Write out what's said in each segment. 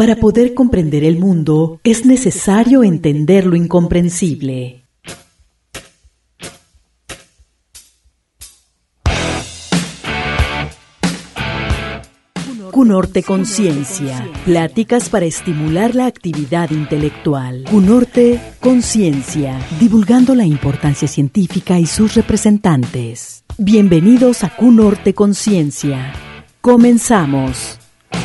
Para poder comprender el mundo, es necesario entender lo incomprensible. Cunorte Conciencia. Pláticas para estimular la actividad intelectual. Cunorte Conciencia. Divulgando la importancia científica y sus representantes. Bienvenidos a Cunorte Conciencia. Comenzamos.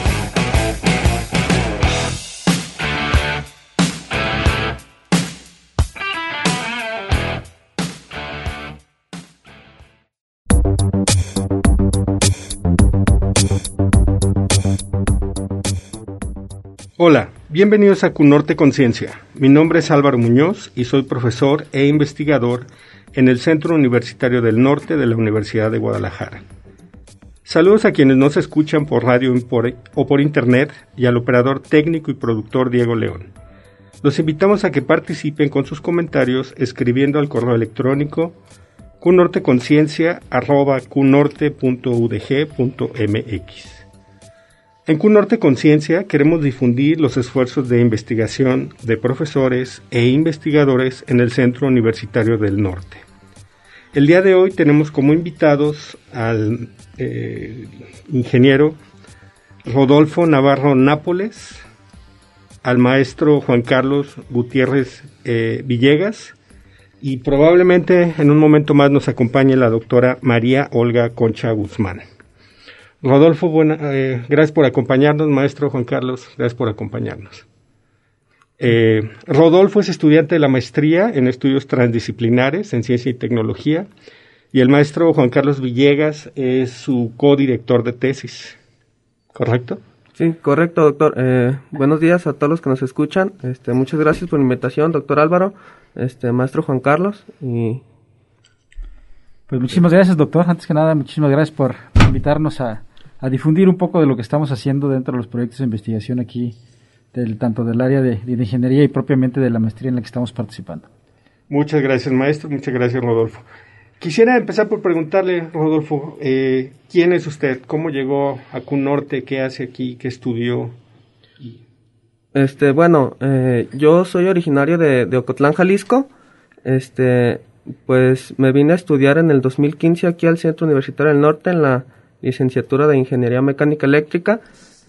Hola, bienvenidos a Cunorte Conciencia. Mi nombre es Álvaro Muñoz y soy profesor e investigador en el Centro Universitario del Norte de la Universidad de Guadalajara. Saludos a quienes nos escuchan por radio o por internet y al operador técnico y productor Diego León. Los invitamos a que participen con sus comentarios escribiendo al correo electrónico cunorteconciencia@cunorte.udg.mx. En Cunorte Conciencia queremos difundir los esfuerzos de investigación de profesores e investigadores en el Centro Universitario del Norte. El día de hoy tenemos como invitados al ingeniero Rodolfo Navarro Nápoles, al maestro Juan Carlos Gutiérrez Villegas y probablemente en un momento más nos acompañe la doctora María Olga Concha Guzmán. Rodolfo, gracias por acompañarnos, maestro Juan Carlos, gracias por acompañarnos. Rodolfo es estudiante de la maestría en estudios transdisciplinares en ciencia y tecnología y el maestro Juan Carlos Villegas es su codirector de tesis, ¿correcto? Sí, correcto, doctor. Buenos días a todos los que nos escuchan. Muchas gracias por la invitación, doctor Álvaro, maestro Juan Carlos. Pues muchísimas gracias, doctor. Antes que nada, muchísimas gracias por invitarnos a difundir un poco de lo que estamos haciendo dentro de los proyectos de investigación aquí, tanto del área de ingeniería y propiamente de la maestría en la que estamos participando. Muchas gracias, maestro. Muchas gracias, Rodolfo. Quisiera empezar por preguntarle, Rodolfo, ¿quién es usted? ¿Cómo llegó a Cunorte? ¿Qué hace aquí? ¿Qué estudió? Yo soy originario de Ocotlán, Jalisco. Pues me vine a estudiar en el 2015 aquí al Centro Universitario del Norte en la licenciatura de Ingeniería Mecánica Eléctrica.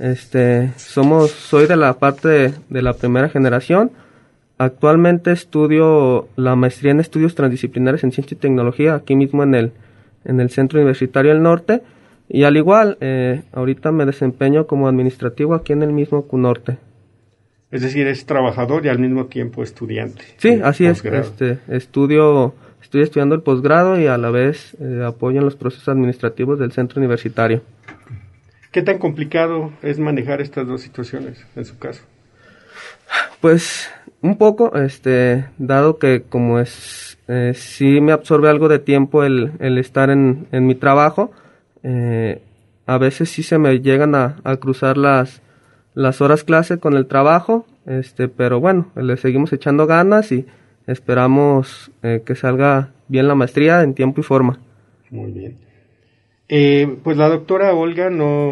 Soy de la parte de la primera generación. Actualmente estudio la maestría en estudios transdisciplinares en ciencia y tecnología aquí mismo en el Centro Universitario del Norte. Y al igual, ahorita me desempeño como administrativo aquí en el mismo Cunorte. Es decir, es trabajador y al mismo tiempo estudiante. Sí, así posgrado. Estoy estudiando el posgrado y a la vez apoyo en los procesos administrativos del centro universitario. ¿Qué tan complicado es manejar estas dos situaciones en su caso? Pues un poco, dado que como sí me absorbe algo de tiempo el estar en mi trabajo, a veces sí se me llegan a cruzar las horas clase con el trabajo, pero bueno, le seguimos echando ganas y esperamos que salga bien la maestría en tiempo y forma. Muy bien. Pues la doctora Olga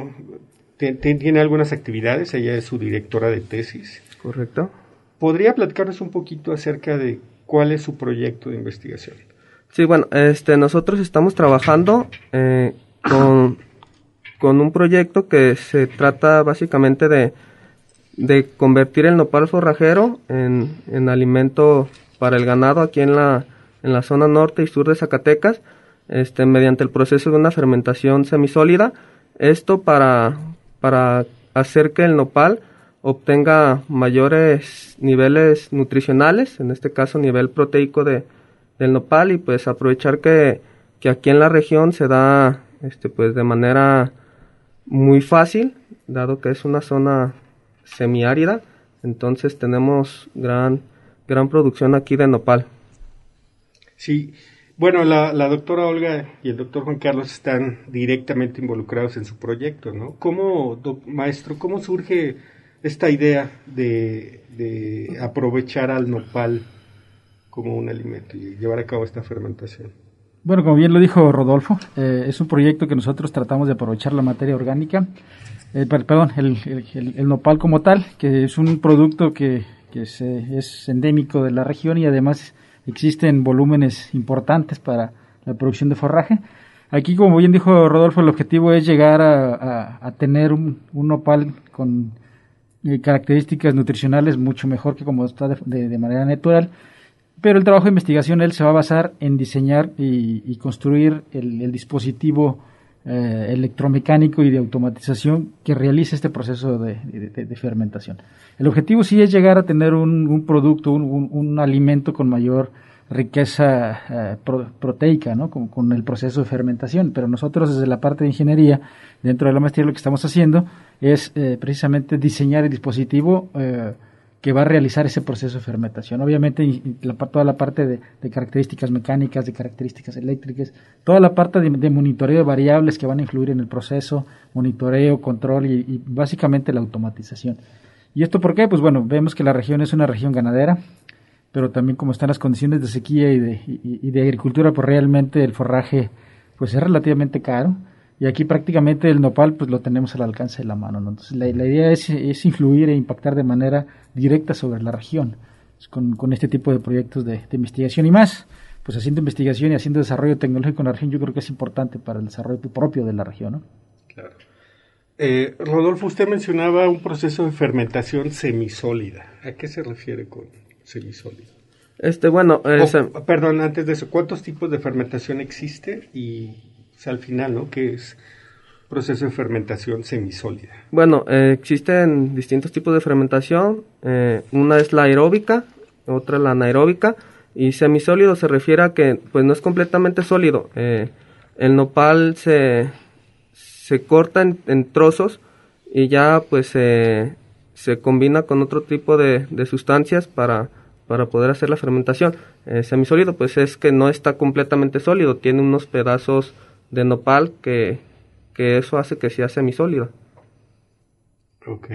tiene algunas actividades, ella es su directora de tesis. Correcto. ¿Podría platicarnos un poquito acerca de cuál es su proyecto de investigación? Sí, bueno, nosotros estamos trabajando con un proyecto que se trata básicamente de convertir el nopal forrajero en alimento para el ganado aquí en la zona norte y sur de Zacatecas, mediante el proceso de una fermentación semisólida. Esto para hacer que el nopal obtenga mayores niveles nutricionales, en este caso nivel proteico del nopal, y pues aprovechar que aquí en la región se da pues de manera muy fácil, dado que es una zona semiárida, entonces tenemos gran producción aquí de nopal. Sí, bueno, la doctora Olga y el doctor Juan Carlos están directamente involucrados en su proyecto, ¿no? Maestro, ¿cómo surge esta idea de aprovechar al nopal como un alimento y llevar a cabo esta fermentación? Bueno, como bien lo dijo Rodolfo, es un proyecto que nosotros tratamos de aprovechar la materia orgánica el nopal como tal, que es un producto que es endémico de la región y además existen volúmenes importantes para la producción de forraje. Aquí, como bien dijo Rodolfo, el objetivo es llegar a tener un nopal con características nutricionales mucho mejor que como está de manera natural, pero el trabajo de investigación él se va a basar en diseñar y construir el dispositivo electromecánico y de automatización que realice este proceso de fermentación. El objetivo sí es llegar a tener un producto, un alimento con mayor riqueza proteica, ¿no? Con el proceso de fermentación, pero nosotros desde la parte de ingeniería, dentro de la maestría, lo que estamos haciendo es precisamente diseñar el dispositivo que va a realizar ese proceso de fermentación. Obviamente toda la parte de características mecánicas, de características eléctricas, toda la parte de monitoreo de variables que van a influir en el proceso, monitoreo, control y básicamente la automatización. ¿Y esto por qué? Pues bueno, vemos que la región es una región ganadera, pero también como están las condiciones de sequía y de agricultura, pues realmente el forraje pues es relativamente caro. Y aquí prácticamente el nopal pues lo tenemos al alcance de la mano, ¿no? Entonces la idea es influir e impactar de manera directa sobre la región con este tipo de proyectos de investigación y más. Pues haciendo investigación y haciendo desarrollo tecnológico en la región yo creo que es importante para el desarrollo propio de la región, ¿no? Claro. Rodolfo, usted mencionaba un proceso de fermentación semisólida. ¿A qué se refiere con semisólido? Perdón, antes de eso, ¿cuántos tipos de fermentación existe? Y al final, ¿no? ¿Qué es proceso de fermentación semisólida? Bueno, existen distintos tipos de fermentación. Una es la aeróbica, otra la anaeróbica, y semisólido se refiere a que pues no es completamente sólido. El nopal se corta en trozos y ya pues se combina con otro tipo de sustancias para poder hacer la fermentación. Semisólido pues es que no está completamente sólido, tiene unos pedazos de nopal que eso hace que sea semisólido. Ok.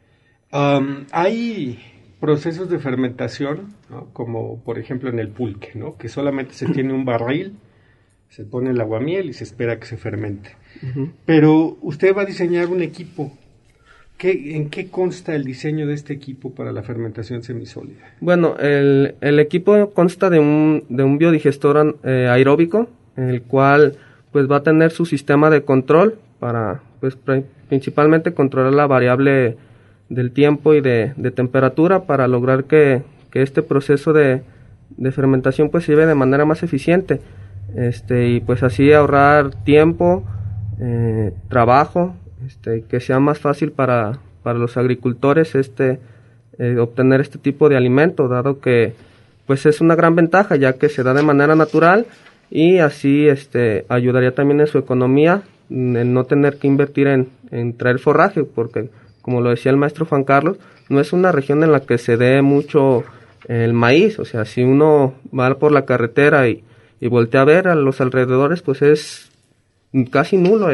Hay procesos de fermentación, ¿no? Como por ejemplo en el pulque, ¿no? Que solamente se tiene un barril, se pone el aguamiel y se espera que se fermente. Uh-huh. Pero usted va a diseñar un equipo. ¿En qué consta el diseño de este equipo para la fermentación semisólida? Bueno, el equipo consta de un biodigestor aeróbico, el cual pues va a tener su sistema de control para pues principalmente controlar la variable del tiempo y de temperatura para lograr que este proceso de fermentación pues se lleve de manera más eficiente, y pues así ahorrar tiempo, trabajo, que sea más fácil para los agricultores obtener este tipo de alimento, dado que pues es una gran ventaja ya que se da de manera natural y así ayudaría también en su economía en no tener que invertir en traer forraje, porque como lo decía el maestro Juan Carlos, no es una región en la que se dé mucho el maíz. O sea, si uno va por la carretera y voltea a ver a los alrededores, pues es casi nulo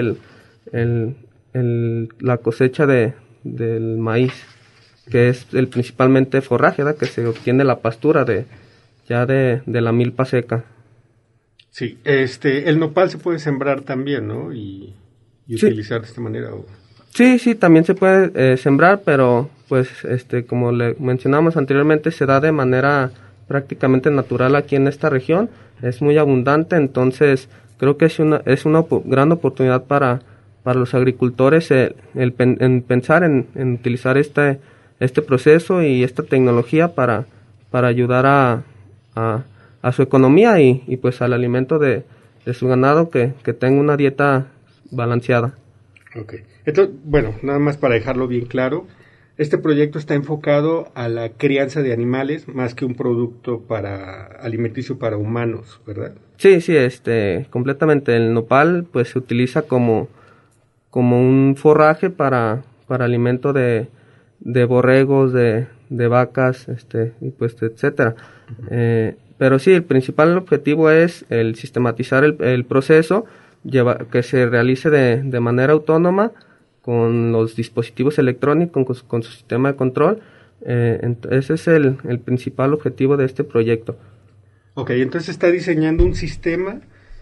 la cosecha del maíz, que es principalmente forraje, ¿verdad? Que se obtiene la pastura de la milpa seca. Sí, el nopal se puede sembrar también, ¿no? Y sí, utilizar de esta manera. Sí, también se puede sembrar, pero pues como le mencionamos anteriormente, se da de manera prácticamente natural aquí en esta región, es muy abundante, entonces creo que es una gran oportunidad para los agricultores en pensar en utilizar este proceso y esta tecnología para ayudar a su economía y pues al alimento de su ganado que tenga una dieta balanceada. Okay. Entonces, bueno, nada más para dejarlo bien claro, este proyecto está enfocado a la crianza de animales más que un producto alimenticio para humanos, ¿verdad? Sí, completamente. El nopal pues se utiliza como un forraje para alimento de borregos, de vacas, y pues etcétera. Pero sí, el principal objetivo es el sistematizar el proceso, que se realice de manera autónoma con los dispositivos electrónicos, con su sistema de control. Ese es el principal objetivo de este proyecto. Ok, entonces está diseñando un sistema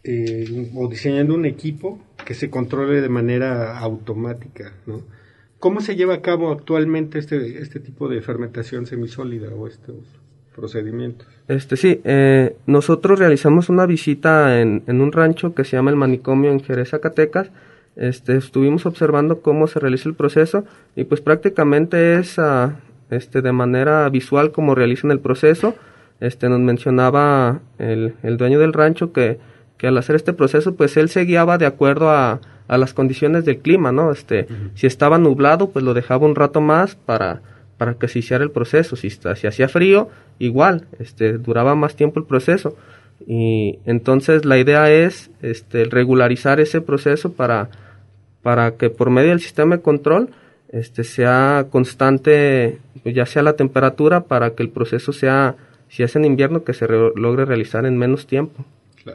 o diseñando un equipo que se controle de manera automática, ¿no? ¿Cómo se lleva a cabo actualmente este tipo de fermentación semisólida o estos procedimientos? Sí, nosotros realizamos una visita en un rancho que se llama El Manicomio en Jerez, Zacatecas. Estuvimos observando cómo se realiza el proceso y pues prácticamente es de manera visual como realizan el proceso. Nos mencionaba el dueño del rancho que al hacer este proceso pues él se guiaba de acuerdo a las condiciones del clima, ¿no? Si estaba nublado pues lo dejaba un rato más para que se hiciera el proceso. Si hacía frío, igual, duraba más tiempo el proceso. Y entonces la idea es regularizar ese proceso para que por medio del sistema de control sea constante, ya sea la temperatura, para que el proceso sea, si es en invierno, que se logre realizar en menos tiempo.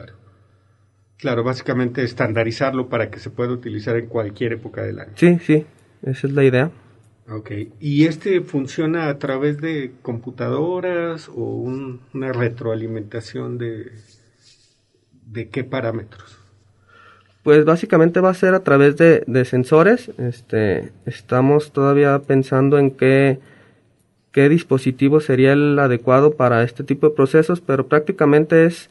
Claro, básicamente estandarizarlo para que se pueda utilizar en cualquier época del año. Sí, esa es la idea. Ok, ¿y funciona a través de computadoras o una retroalimentación de qué parámetros? Pues básicamente va a ser a través de sensores. Estamos todavía pensando en qué dispositivo sería el adecuado para este tipo de procesos, pero prácticamente es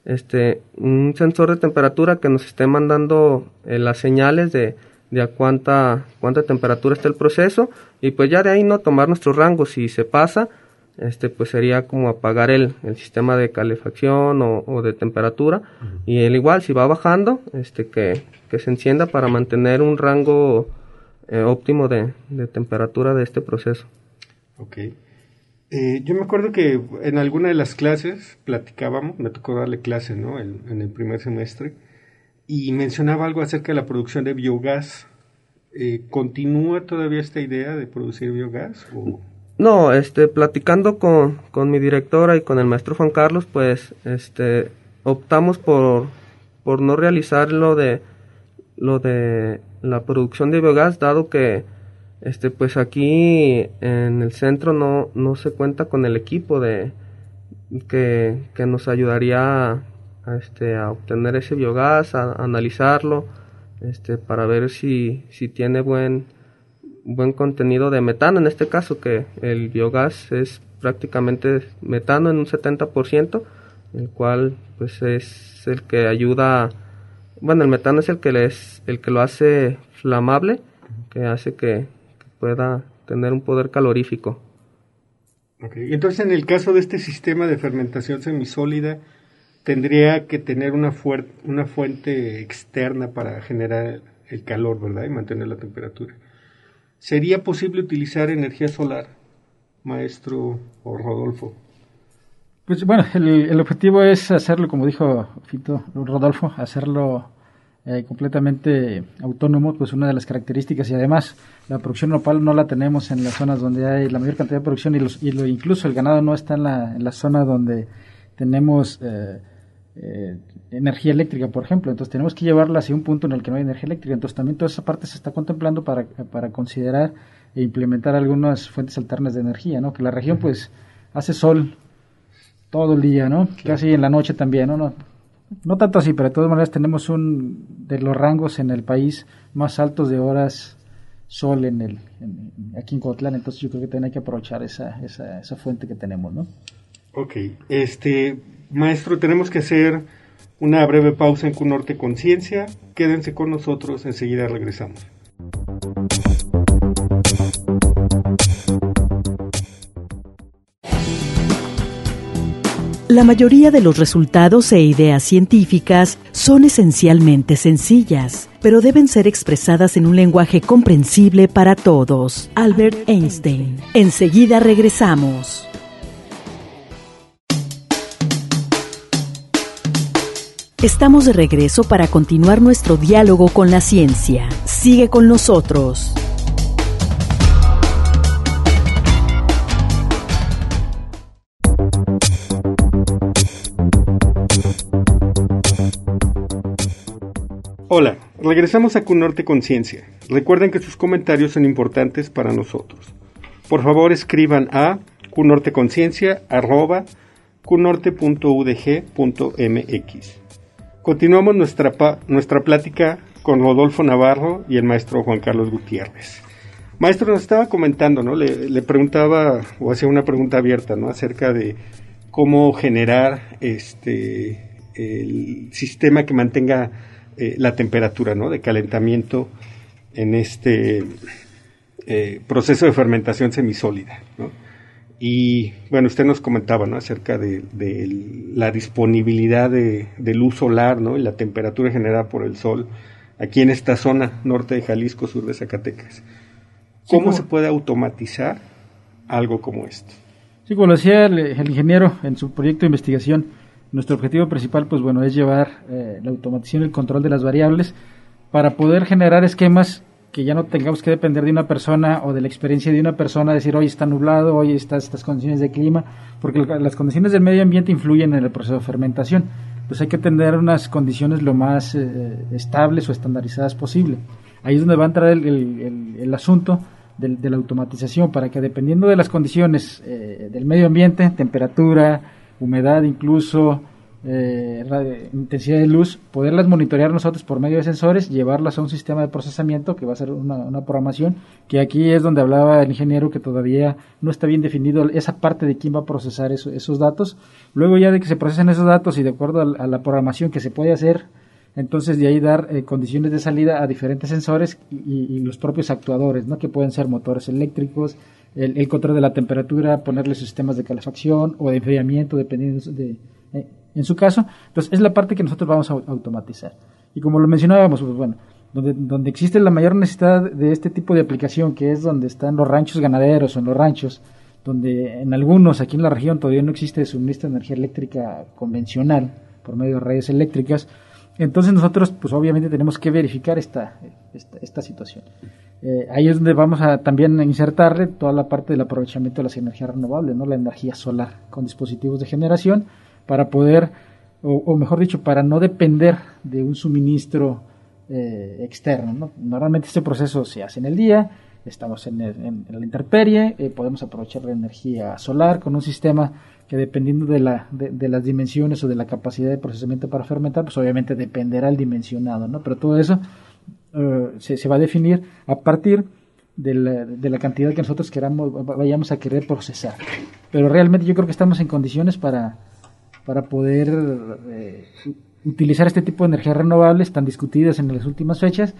un sensor de temperatura que nos esté mandando las señales de a cuánta temperatura está el proceso, y pues ya de ahí no tomar nuestros rangos. Si se pasa, pues sería como apagar el sistema de calefacción o de temperatura. Uh-huh. Y el igual, si va bajando, que se encienda para mantener un rango óptimo de temperatura de este proceso. Okay. Yo me acuerdo que en alguna de las clases platicábamos, me tocó darle clase, ¿no? En el primer semestre, y mencionaba algo acerca de la producción de biogás. ¿Continúa todavía esta idea de producir biogás? ¿O? No, platicando con mi directora y con el maestro Juan Carlos, pues optamos por no realizar lo de la producción de biogás, dado que pues aquí en el centro no se cuenta con el equipo que nos ayudaría a obtener ese biogás, a analizarlo, para ver si tiene buen contenido de metano, en este caso, que el biogás es prácticamente metano en un 70%, el cual pues es el que ayuda, el metano es el que lo hace flamable, que hace que pueda tener un poder calorífico. Okay. Entonces, en el caso de este sistema de fermentación semisólida, tendría que tener una fuente externa para generar el calor, ¿verdad? Y mantener la temperatura. ¿Sería posible utilizar energía solar, maestro o Rodolfo? Pues bueno, el objetivo es hacerlo, como dijo Rodolfo, hacerlo completamente autónomo, pues una de las características, y además la producción nopal no la tenemos en las zonas donde hay la mayor cantidad de producción, incluso el ganado no está en la zona donde tenemos energía eléctrica, por ejemplo. Entonces tenemos que llevarla hacia un punto en el que no hay energía eléctrica. Entonces también toda esa parte se está contemplando para considerar e implementar algunas fuentes alternas de energía, ¿no? Que la región pues hace sol todo el día, ¿no? Claro. Casi en la noche también, ¿no? No tanto así, pero de todas maneras tenemos de los rangos en el país más altos de horas sol aquí en Coatlán. Entonces yo creo que también hay que aprovechar esa fuente que tenemos, ¿no? Ok, maestro, tenemos que hacer una breve pausa en QNorte Conciencia. Quédense con nosotros, enseguida regresamos. La mayoría de los resultados e ideas científicas son esencialmente sencillas, pero deben ser expresadas en un lenguaje comprensible para todos. Albert Einstein. Enseguida regresamos. Estamos de regreso para continuar nuestro diálogo con la ciencia. Sigue con nosotros. Hola, regresamos a QNorte Conciencia. Recuerden que sus comentarios son importantes para nosotros. Por favor, escriban a qnorteconciencia@qnorte.udg.mx. Continuamos nuestra plática con Rodolfo Navarro y el maestro Juan Carlos Gutiérrez. Maestro, nos estaba comentando, ¿no? Le preguntaba, o hacía una pregunta abierta, ¿no? Acerca de cómo generar el sistema que mantenga la temperatura, ¿no? De calentamiento en este proceso de fermentación semisólida, ¿no? Y bueno, usted nos comentaba, ¿no? Acerca de la disponibilidad de luz solar, ¿no? Y la temperatura generada por el sol aquí en esta zona norte de Jalisco, sur de Zacatecas. ¿Cómo se puede automatizar algo como esto? Sí, como lo decía el ingeniero en su proyecto de investigación, nuestro objetivo principal, pues bueno, es llevar la automatización y el control de las variables para poder generar esquemas que ya no tengamos que depender de una persona o de la experiencia de una persona, decir hoy está nublado, hoy están estas condiciones de clima, porque las condiciones del medio ambiente influyen en el proceso de fermentación. Pues hay que tener unas condiciones lo más estables o estandarizadas posible. Ahí es donde va a entrar el asunto de la automatización, para que dependiendo de las condiciones del medio ambiente, temperatura, humedad incluso, intensidad de luz, poderlas monitorear nosotros por medio de sensores, llevarlas a un sistema de procesamiento que va a ser una programación, que aquí es donde hablaba el ingeniero que todavía no está bien definido esa parte de quién va a procesar esos datos. Luego ya de que se procesen esos datos y de acuerdo a la programación que se puede hacer, entonces de ahí dar condiciones de salida a diferentes sensores y los propios actuadores, ¿no? Que pueden ser motores eléctricos, el control de la temperatura, ponerle sistemas de calefacción o de enfriamiento, dependiendo en su caso. Entonces es la parte que nosotros vamos a automatizar. Y como lo mencionábamos, pues bueno, donde existe la mayor necesidad de este tipo de aplicación, que es donde están los ranchos ganaderos o en los ranchos, donde en algunos aquí en la región todavía no existe suministro de energía eléctrica convencional por medio de redes eléctricas. Entonces nosotros pues obviamente tenemos que verificar esta situación. Ahí es donde vamos a también insertarle toda la parte del aprovechamiento de las energías renovables, ¿no? La energía solar con dispositivos de generación para poder, o mejor dicho, para no depender de un suministro externo, ¿no? Normalmente este proceso se hace en el día, estamos en la intemperie, podemos aprovechar la energía solar con un sistema que dependiendo de las dimensiones o de la capacidad de procesamiento para fermentar, pues obviamente dependerá el dimensionado, ¿no? Pero todo eso se va a definir a partir de la cantidad que nosotros vayamos a querer procesar. Pero realmente yo creo que estamos en condiciones para poder utilizar este tipo de energías renovables tan discutidas en las últimas fechas,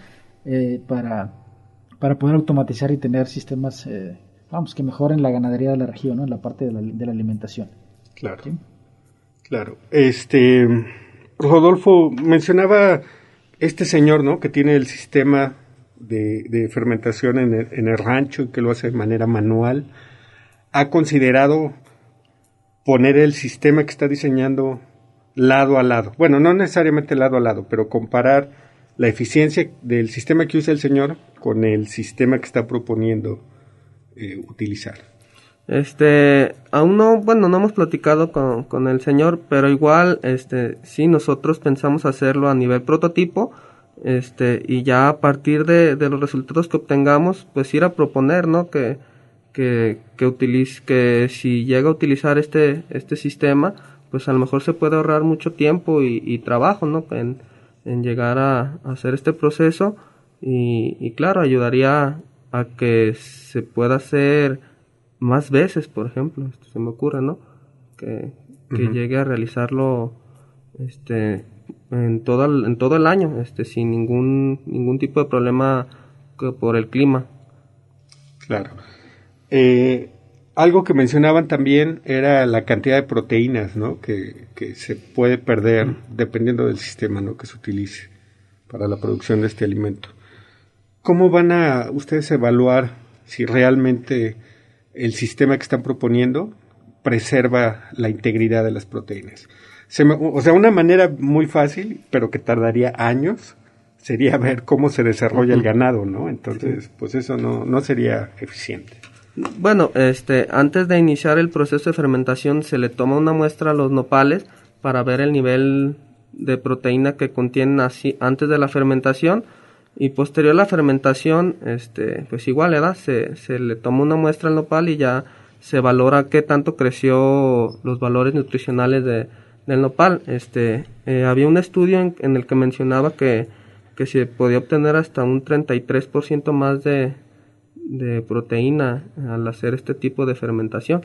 para poder automatizar y tener sistemas que mejoren la ganadería de la región, ¿no? En la parte de la alimentación. Claro, ¿sí? Claro. Rodolfo mencionaba este señor, ¿no? Que tiene el sistema de fermentación en el rancho y que lo hace de manera manual. ¿Ha considerado poner el sistema que está diseñando lado a lado? Bueno, no necesariamente lado a lado, pero comparar la eficiencia del sistema que usa el señor con el sistema que está proponiendo utilizar. Aún no hemos platicado con el señor, pero igual, sí, nosotros pensamos hacerlo a nivel prototipo, y ya a partir de los resultados que obtengamos, pues ir a proponer, ¿no? Que si llega a utilizar este sistema, pues a lo mejor se puede ahorrar mucho tiempo y trabajo, ¿no? En llegar a hacer este proceso y claro, ayudaría a que se pueda hacer más veces, por ejemplo, se me ocurre, ¿no? Que llegue a realizarlo en todo el año, sin ningún tipo de problema por el clima. Claro. Algo que mencionaban también era la cantidad de proteínas, ¿no? que se puede perder dependiendo del sistema, ¿no? Que se utilice para la producción de este alimento. ¿Cómo van a ustedes evaluar si realmente el sistema que están proponiendo preserva la integridad de las proteínas? Una manera muy fácil, pero que tardaría años, sería ver cómo se desarrolla el ganado, ¿no? Entonces, pues eso no sería eficiente. Bueno, antes de iniciar el proceso de fermentación se le toma una muestra a los nopales para ver el nivel de proteína que contienen así antes de la fermentación, y posterior a la fermentación, pues igual, ¿verdad? Se le toma una muestra al nopal y ya se valora qué tanto creció los valores nutricionales de del nopal. Había un estudio en el que mencionaba que se podía obtener hasta un 33% más de proteína al hacer este tipo de fermentación.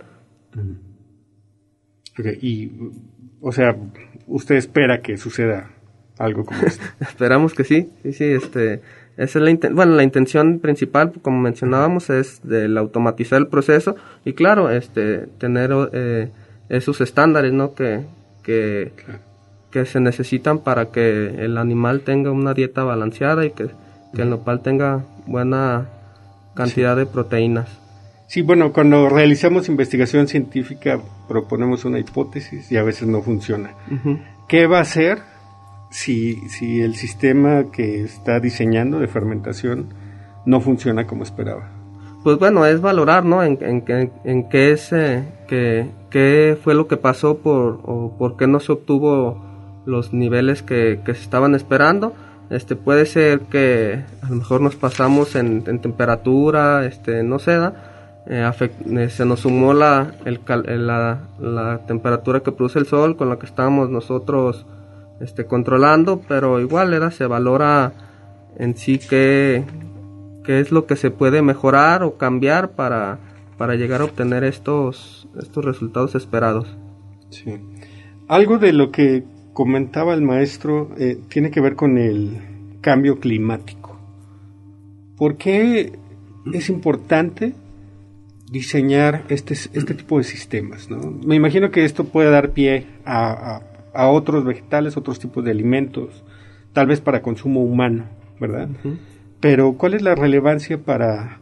Okay, y, o sea, usted espera que suceda algo como esto. Esperamos que sí. Esa es la intención principal, como mencionábamos, es el automatizar el proceso y claro, tener esos estándares, ¿no? que se necesitan para que el animal tenga una dieta balanceada y que el nopal tenga buena cantidad de proteínas. Sí, bueno, cuando realizamos investigación científica proponemos una hipótesis y a veces no funciona. Uh-huh. ¿Qué va a hacer si el sistema que está diseñando de fermentación no funciona como esperaba? Pues bueno, es valorar, ¿no? En qué es, qué fue lo que pasó o por qué no se obtuvo los niveles que se estaban esperando. Puede ser que a lo mejor nos pasamos en temperatura, no se da. Se nos sumó la temperatura que produce el sol con la que estábamos nosotros controlando, pero igual se valora en sí qué es lo que se puede mejorar o cambiar para llegar a obtener estos resultados esperados. Sí. Algo de lo que comentaba el maestro tiene que ver con el cambio climático. ¿Por qué es importante diseñar este tipo de sistemas, ¿no? Me imagino que esto puede dar pie a otros vegetales, otros tipos de alimentos, tal vez para consumo humano, ¿verdad? Uh-huh. Pero ¿cuál es la relevancia para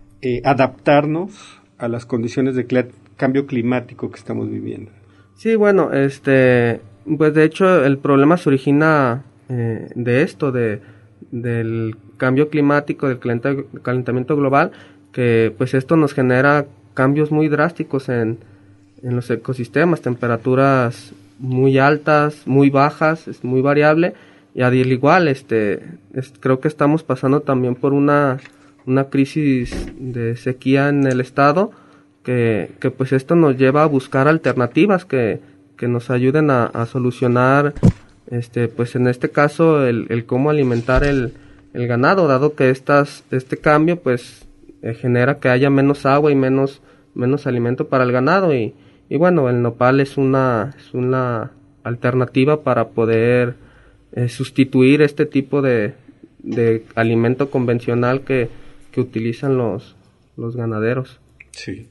adaptarnos a las condiciones de cambio climático que estamos viviendo? Sí, bueno, pues de hecho el problema se origina de esto, del cambio climático, del calentamiento global, que pues esto nos genera cambios muy drásticos en los ecosistemas, temperaturas muy altas, muy bajas, es muy variable, y al igual creo que estamos pasando también por una crisis de sequía en el estado, que pues esto nos lleva a buscar alternativas que nos ayuden a solucionar pues en este caso el cómo alimentar el ganado, dado que este cambio pues genera que haya menos agua y menos alimento para el ganado y bueno, el nopal es una alternativa para poder sustituir este tipo de alimento convencional que utilizan los ganaderos. Sí.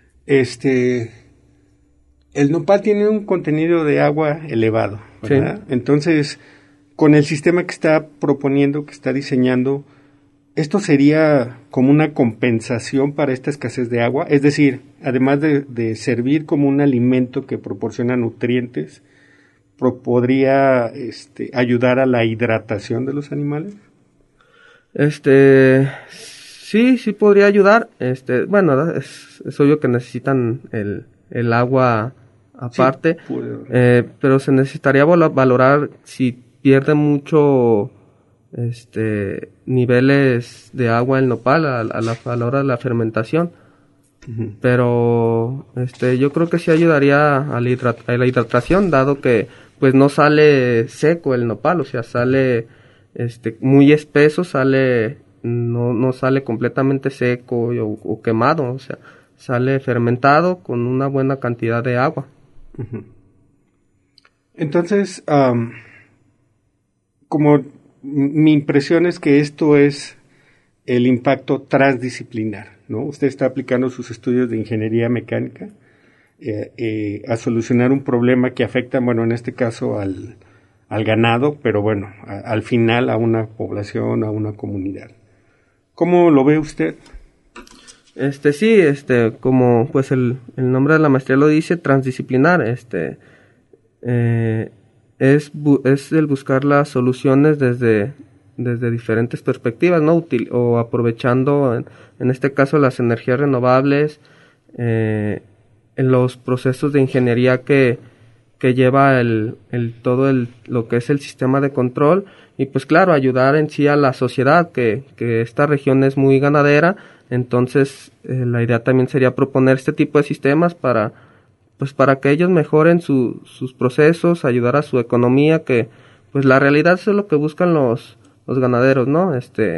El nopal tiene un contenido de agua elevado, ¿verdad? Sí. Entonces, con el sistema que está proponiendo, que está diseñando, ¿esto sería como una compensación para esta escasez de agua? Es decir, además de servir como un alimento que proporciona nutrientes, ¿podría ayudar a la hidratación de los animales? Sí podría ayudar. Bueno, es obvio que necesitan el agua aparte, sí, pero se necesitaría valorar si pierde mucho niveles de agua el nopal a la hora de la fermentación. Uh-huh. Pero yo creo que sí ayudaría a la hidratación, dado que pues no sale seco el nopal, o sea, sale muy espeso, no sale completamente seco o quemado, o sea, sale fermentado con una buena cantidad de agua. Uh-huh. Entonces, como mi impresión es que esto es el impacto transdisciplinar, ¿no? Usted está aplicando sus estudios de ingeniería mecánica a solucionar un problema que afecta, bueno, en este caso al ganado, pero bueno, al final a una población, a una comunidad. ¿Cómo lo ve usted? Sí, como pues el nombre de la maestría lo dice, transdisciplinar, es el buscar las soluciones desde diferentes perspectivas, ¿no? O aprovechando en este caso las energías renovables, en los procesos de ingeniería que lleva lo que es el sistema de control y pues claro, ayudar en sí a la sociedad, que esta región es muy ganadera, entonces la idea también sería proponer este tipo de sistemas para pues para que ellos mejoren sus procesos, ayudar a su economía, que pues la realidad es lo que buscan los ganaderos, ¿no?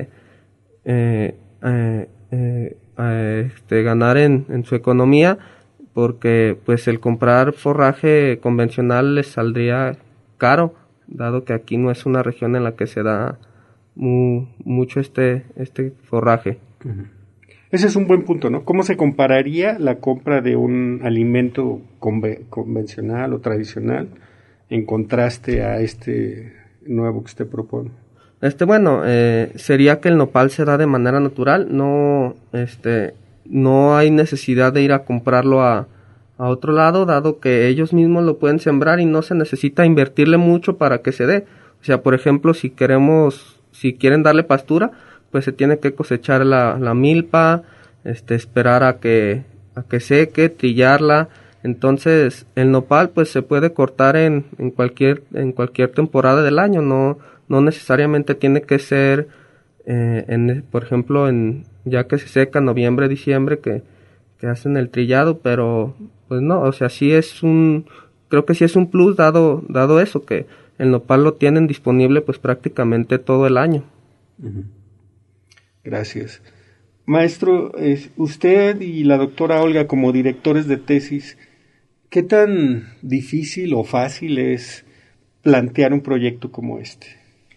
Ganar en su economía, porque pues el comprar forraje convencional les saldría caro, dado que aquí no es una región en la que se da mucho este forraje. Uh-huh. Ese es un buen punto, ¿no? ¿Cómo se compararía la compra de un alimento convencional o tradicional en contraste a este nuevo que usted propone? Sería que el nopal se da de manera natural, no hay necesidad de ir a comprarlo a otro lado, dado que ellos mismos lo pueden sembrar y no se necesita invertirle mucho para que se dé. O sea, por ejemplo, si quieren darle pastura, pues se tiene que cosechar la milpa, esperar a que seque, trillarla. Entonces, el nopal pues se puede cortar en cualquier temporada del año, no necesariamente tiene que ser por ejemplo, ya que se seca noviembre, diciembre, que hacen el trillado, pero pues no, o sea, creo que sí es un plus dado eso, que el nopal lo tienen disponible pues prácticamente todo el año. Uh-huh. Gracias. Maestro, usted y la doctora Olga como directores de tesis, ¿qué tan difícil o fácil es plantear un proyecto como este?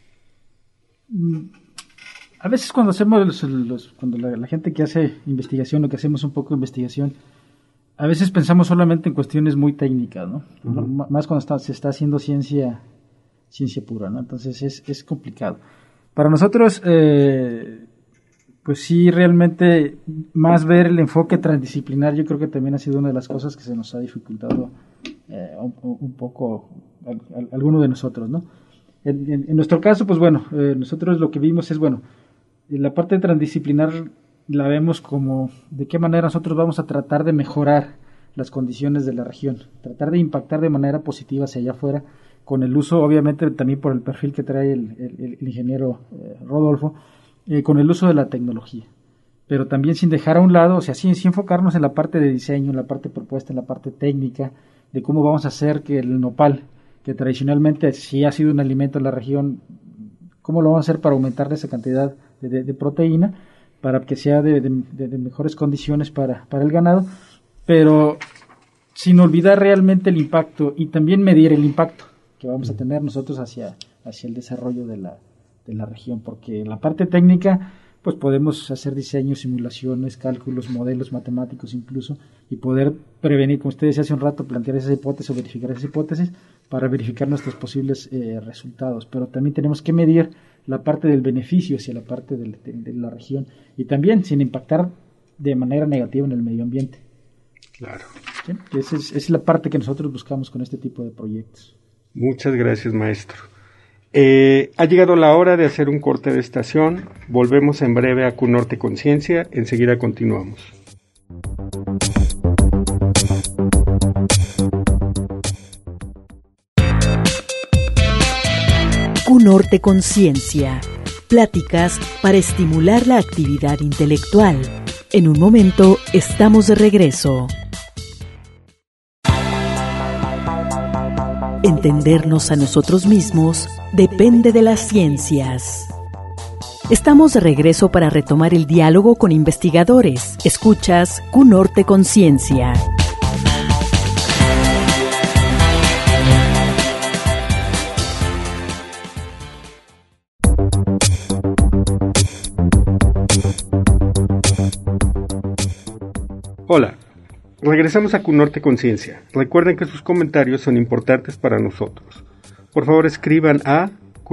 A veces cuando hacemos cuando la gente que hace investigación o que hacemos un poco de investigación, a veces pensamos solamente en cuestiones muy técnicas, ¿no? Uh-huh. Más cuando se está haciendo ciencia pura, ¿no? Entonces es complicado. Para nosotros, pues sí, realmente más ver el enfoque transdisciplinar, yo creo que también ha sido una de las cosas que se nos ha dificultado un poco a alguno de nosotros, ¿no? En nuestro caso, pues bueno, nosotros lo que vimos es, bueno, la parte transdisciplinar la vemos como de qué manera nosotros vamos a tratar de mejorar las condiciones de la región, tratar de impactar de manera positiva hacia allá afuera, con el uso, obviamente también por el perfil que trae el ingeniero Rodolfo, con el uso de la tecnología, pero también sin dejar a un lado, o sea, sí enfocarnos en la parte de diseño, en la parte propuesta, en la parte técnica, de cómo vamos a hacer que el nopal, que tradicionalmente sí ha sido un alimento en la región, cómo lo vamos a hacer para aumentar esa cantidad de proteína, para que sea de mejores condiciones para el ganado, pero sin olvidar realmente el impacto y también medir el impacto que vamos a tener nosotros hacia el desarrollo de la región, porque en la parte técnica pues podemos hacer diseños, simulaciones, cálculos, modelos matemáticos incluso, y poder prevenir, como ustedes hace un rato, plantear esas hipótesis o verificar esas hipótesis para verificar nuestros posibles resultados, pero también tenemos que medir la parte del beneficio hacia la parte de la región y también sin impactar de manera negativa en el medio ambiente. Claro. ¿Sí? Esa es la parte que nosotros buscamos con este tipo de proyectos. Muchas gracias, maestro. Ha llegado la hora de hacer un corte de estación. Volvemos en breve a QNorte Conciencia. Enseguida continuamos. QNorte Conciencia. Pláticas para estimular la actividad intelectual. En un momento estamos de regreso. Entendernos a nosotros mismos depende de las ciencias. Estamos de regreso para retomar el diálogo con investigadores. Escuchas QNorte Conciencia. Hola. Regresamos a QNorte Conciencia. Recuerden que sus comentarios son importantes para nosotros. Por favor, escriban a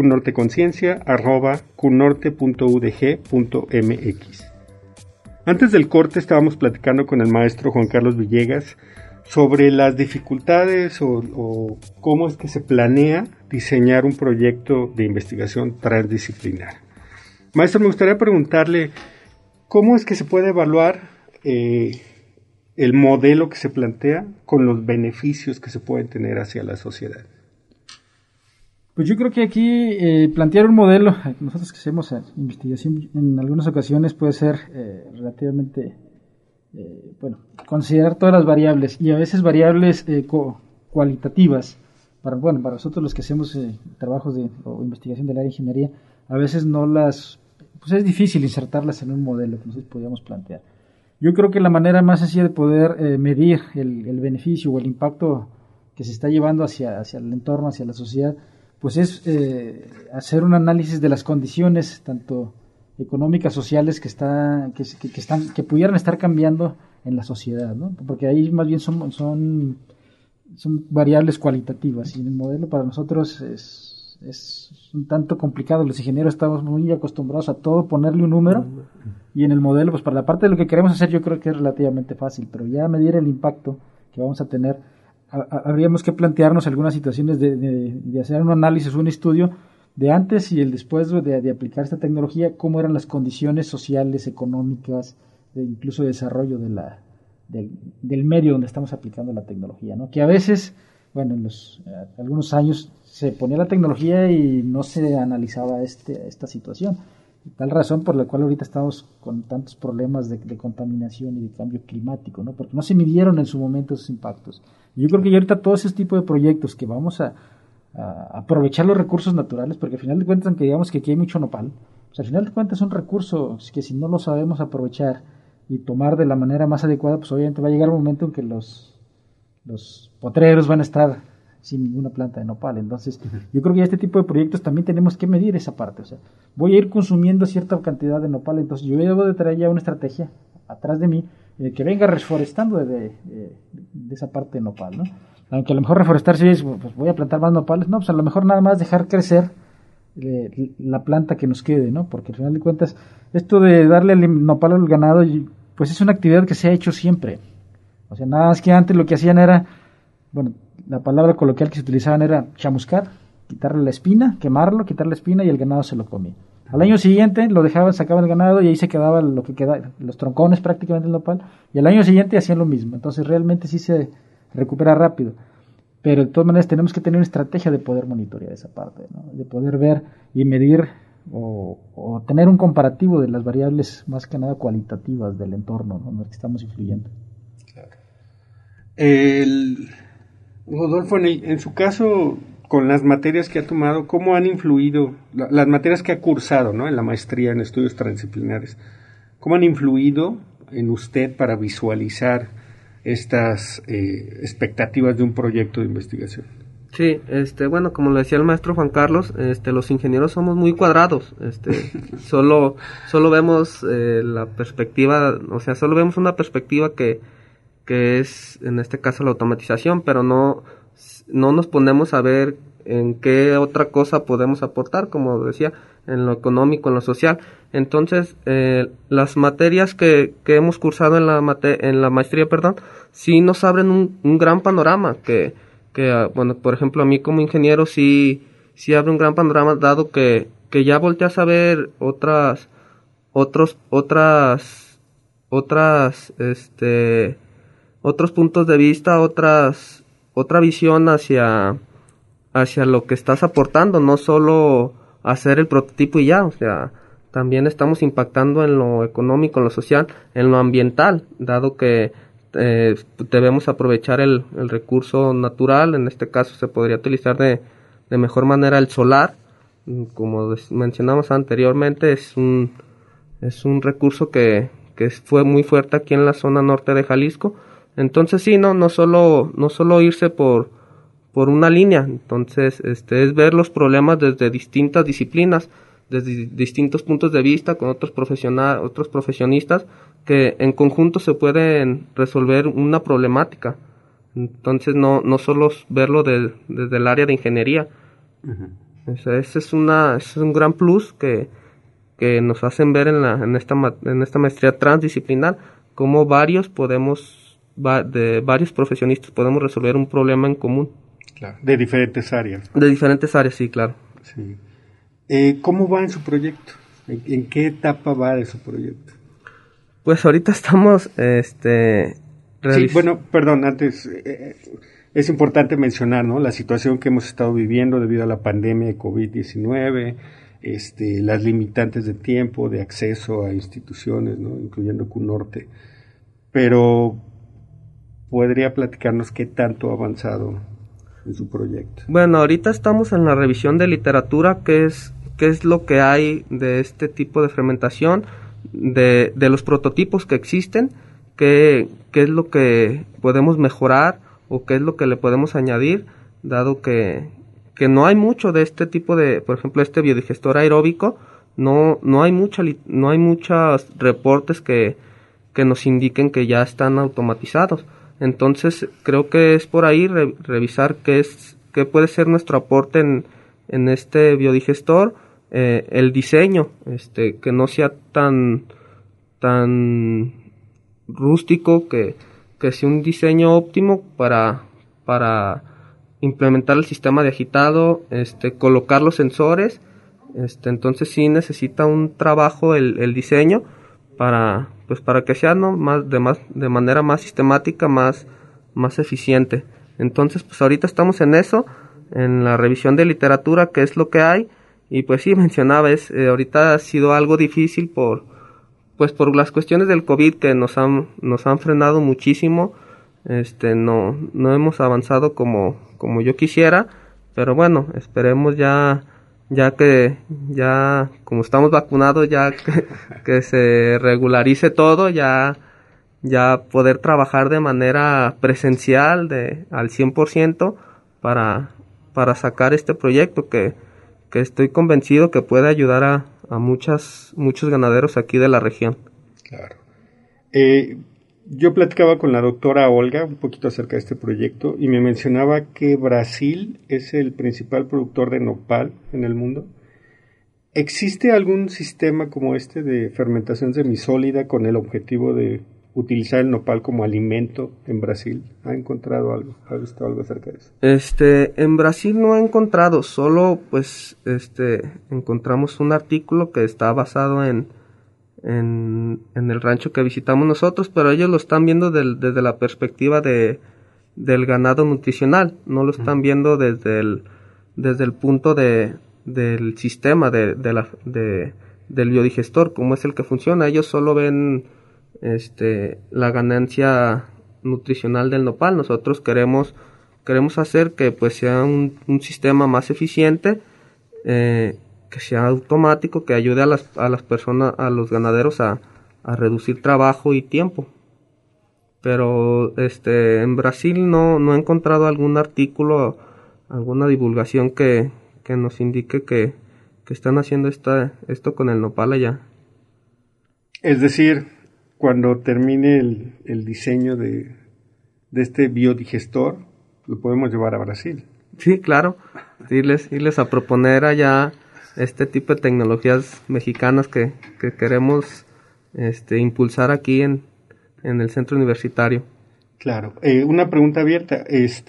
qnorteconciencia@qnorte.udg.mx. Antes del corte estábamos platicando con el maestro Juan Carlos Villegas sobre las dificultades o cómo es que se planea diseñar un proyecto de investigación transdisciplinar. Maestro, me gustaría preguntarle cómo es que se puede evaluar el modelo que se plantea con los beneficios que se pueden tener hacia la sociedad. Pues yo creo que aquí plantear un modelo, nosotros que hacemos investigación en algunas ocasiones puede ser relativamente considerar todas las variables y a veces variables cualitativas. Para nosotros los que hacemos trabajos o investigación del área de ingeniería, a veces pues es difícil insertarlas en un modelo que nosotros podíamos plantear. Yo creo que la manera más sencilla de poder medir el beneficio o el impacto que se está llevando hacia el entorno, hacia la sociedad, pues es hacer un análisis de las condiciones tanto económicas, sociales que pudieran estar cambiando en la sociedad, ¿no? Porque ahí más bien son variables cualitativas y en el modelo para nosotros es un tanto complicado. Los ingenieros estamos muy acostumbrados a todo ponerle un número y en el modelo, pues para la parte de lo que queremos hacer yo creo que es relativamente fácil, pero ya medir el impacto que vamos a tener, habríamos que plantearnos algunas situaciones de hacer un análisis, un estudio de antes y el después de aplicar esta tecnología, cómo eran las condiciones sociales, económicas, incluso de desarrollo del medio donde estamos aplicando la tecnología, ¿no? Que a veces, en algunos años se ponía la tecnología y no se analizaba esta situación. Tal razón por la cual ahorita estamos con tantos problemas de contaminación y de cambio climático, ¿no? Porque no se midieron en su momento esos impactos. Y yo creo que ya ahorita todo ese tipo de proyectos que vamos a aprovechar los recursos naturales, porque al final de cuentas, aunque digamos que aquí hay mucho nopal, pues al final de cuentas es un recurso que si no lo sabemos aprovechar y tomar de la manera más adecuada, pues obviamente va a llegar un momento en que los potreros van a estar sin ninguna planta de nopal. Entonces, yo creo que ya este tipo de proyectos también tenemos que medir esa parte. O sea, voy a ir consumiendo cierta cantidad de nopal, entonces yo debo de traer ya una estrategia atrás de mí que venga reforestando de esa parte de nopal, ¿no? Aunque a lo mejor reforestar si pues voy a plantar más nopales, no, pues a lo mejor nada más dejar crecer la planta que nos quede, ¿no? Porque al final de cuentas, esto de darle el nopal al ganado, pues es una actividad que se ha hecho siempre. O sea, nada más que antes lo que hacían era, la palabra coloquial que se utilizaban era chamuscar, quitarle la espina, quemarlo, quitarle la espina y el ganado se lo comía. Al año siguiente lo dejaban, sacaban el ganado y ahí se quedaba lo que quedaba, los troncones prácticamente del nopal, y al año siguiente hacían lo mismo. Entonces realmente sí se recupera rápido. Pero de todas maneras tenemos que tener una estrategia de poder monitorear esa parte, ¿no? De poder ver y medir o tener un comparativo de las variables más que nada cualitativas del entorno, ¿no? En el que estamos influyendo. Claro. Rodolfo, en su caso, con las materias que ha tomado, ¿cómo han influido, las materias que ha cursado, ¿no? En la maestría en estudios transdisciplinares, cómo han influido en usted para visualizar estas expectativas de un proyecto de investigación? Sí, como lo decía el maestro Juan Carlos, los ingenieros somos muy cuadrados, solo vemos la perspectiva, o sea, solo vemos una perspectiva que es, en este caso, la automatización, pero no nos ponemos a ver en qué otra cosa podemos aportar, como decía, en lo económico, en lo social. Entonces, las materias que hemos cursado en la maestría, sí nos abren un gran panorama, que por ejemplo, a mí como ingeniero sí abre un gran panorama, dado que ya volteas a ver otros puntos de vista, otra visión hacia lo que estás aportando, no solo hacer el prototipo y ya, o sea, también estamos impactando en lo económico, en lo social, en lo ambiental, dado que debemos aprovechar el recurso natural. En este caso se podría utilizar de mejor manera el solar, como mencionamos anteriormente, es un recurso que fue muy fuerte aquí en la zona norte de Jalisco. Entonces sí, no solo irse por una línea, entonces es ver los problemas desde distintas disciplinas, desde distintos puntos de vista, con otros profesionistas, que en conjunto se pueden resolver una problemática. Entonces no solo verlo desde el área de ingeniería. Uh-huh. Ese es un gran plus que nos hacen ver en esta maestría transdisciplinar, cómo varios profesionistas podemos resolver un problema en común. Claro, de diferentes áreas. De diferentes áreas, sí, claro. Sí. ¿Cómo va en su proyecto? ¿En qué etapa va de su proyecto? Pues ahorita estamos, Sí, bueno, perdón, antes, es importante mencionar, ¿no? La situación que hemos estado viviendo debido a la pandemia de COVID-19, las limitantes de tiempo, de acceso a instituciones, ¿no? Incluyendo CUNORTE. pero ¿podría platicarnos qué tanto ha avanzado en su proyecto? Bueno, ahorita estamos en la revisión de literatura, qué es lo que hay de este tipo de fermentación, de los prototipos que existen, qué es lo que podemos mejorar o qué es lo que le podemos añadir, dado que no hay mucho de este tipo de, por ejemplo, este biodigestor aeróbico, no hay muchos reportes que nos indiquen que ya están automatizados. Entonces creo que es por ahí revisar qué puede ser nuestro aporte en este biodigestor, el diseño, que no sea tan rústico, que sea un diseño óptimo para implementar el sistema de agitado, colocar los sensores, entonces sí necesita un trabajo el diseño para que sea, ¿no?, de manera más sistemática, más eficiente. Entonces pues ahorita estamos en eso, en la revisión de literatura, qué es lo que hay, y pues sí, mencionaba, ahorita ha sido algo difícil por las cuestiones del COVID, que nos han frenado muchísimo. No hemos avanzado como yo quisiera, pero bueno, esperemos ya como estamos vacunados, ya que se regularice todo, ya poder trabajar de manera presencial al 100% para sacar este proyecto que estoy convencido que puede ayudar a muchos ganaderos aquí de la región. Claro. Yo platicaba con la doctora Olga un poquito acerca de este proyecto y me mencionaba que Brasil es el principal productor de nopal en el mundo. ¿Existe algún sistema como este de fermentación semisólida con el objetivo de utilizar el nopal como alimento en Brasil? ¿Ha encontrado algo? ¿Ha visto algo acerca de eso? En Brasil no he encontrado, solo encontramos un artículo que está basado en el rancho que visitamos nosotros, pero ellos lo están viendo desde la perspectiva del ganado nutricional, no lo están viendo desde el punto del sistema del biodigestor, como es el que funciona. Ellos solo ven la ganancia nutricional del nopal. Nosotros queremos hacer que pues sea un sistema más eficiente, que sea automático, que ayude a las personas, a los ganaderos a reducir trabajo y tiempo. Pero en Brasil no he encontrado algún artículo, alguna divulgación que nos indique que están haciendo esto con el nopal allá. Es decir, cuando termine el diseño de este biodigestor, lo podemos llevar a Brasil. Sí, claro, irles a proponer allá este tipo de tecnologías mexicanas que queremos impulsar aquí en el centro universitario. Claro. Una pregunta abierta.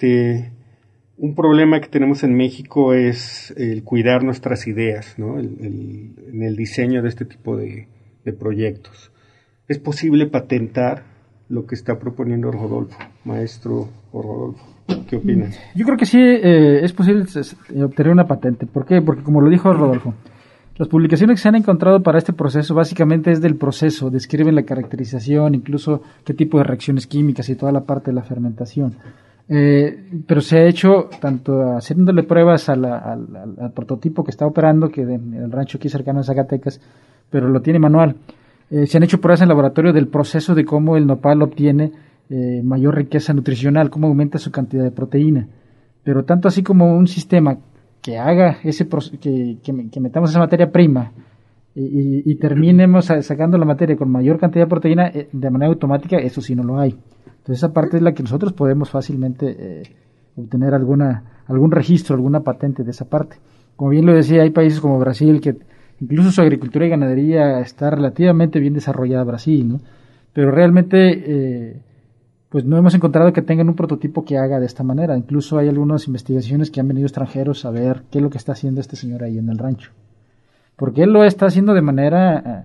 Un problema que tenemos en México es el cuidar nuestras ideas, ¿no? En el diseño de este tipo de proyectos. ¿Es posible patentar lo que está proponiendo Rodolfo, maestro Rodolfo? ¿Qué opinan? Yo creo que sí es posible obtener una patente. ¿Por qué? Porque como lo dijo Rodolfo, las publicaciones que se han encontrado para este proceso básicamente es del proceso, describen la caracterización, incluso qué tipo de reacciones químicas y toda la parte de la fermentación. Pero se ha hecho tanto haciéndole pruebas al prototipo que está operando, que en el rancho aquí cercano a Zacatecas, pero lo tiene manual. Se han hecho pruebas en laboratorio del proceso de cómo el nopal obtiene mayor riqueza nutricional, cómo aumenta su cantidad de proteína. Pero tanto así como un sistema que haga que metamos esa materia prima y terminemos sacando la materia con mayor cantidad de proteína de manera automática, eso sí no lo hay. Entonces esa parte es la que nosotros podemos fácilmente obtener algún registro, alguna patente de esa parte. Como bien lo decía, hay países como Brasil que incluso su agricultura y ganadería está relativamente bien desarrollada, Brasil, ¿no? Pero realmente pues no hemos encontrado que tengan un prototipo que haga de esta manera. Incluso hay algunas investigaciones que han venido extranjeros a ver qué es lo que está haciendo este señor ahí en el rancho. Porque él lo está haciendo de manera